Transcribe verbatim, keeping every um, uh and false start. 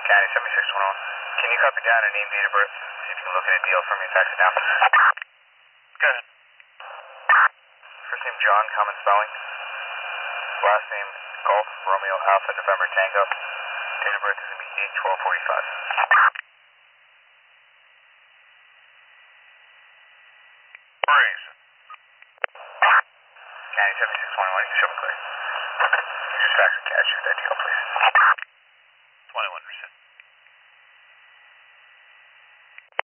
County seventy-six twenty-one. Can you copy down a name, date of birth? See if you can locate a deal for me, fax it down. Go ahead. First name John, common spelling. Last name Golf, Romeo, Alpha, November, Tango. Date of birth is going to be eight twelve forty-five. Brace. County seventy-six twenty-one, you can show me clear. Just fax and cash that deal, please. twenty-one percent.